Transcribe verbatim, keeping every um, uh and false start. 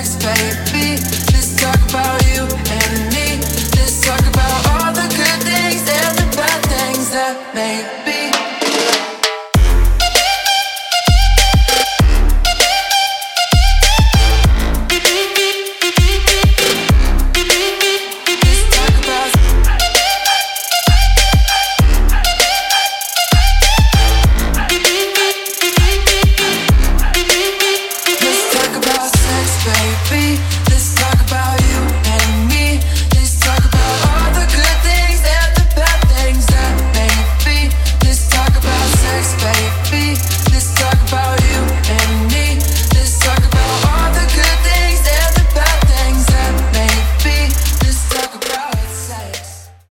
next, baby. Let's talk about you and me. Let's talk about all the good things and the bad things that make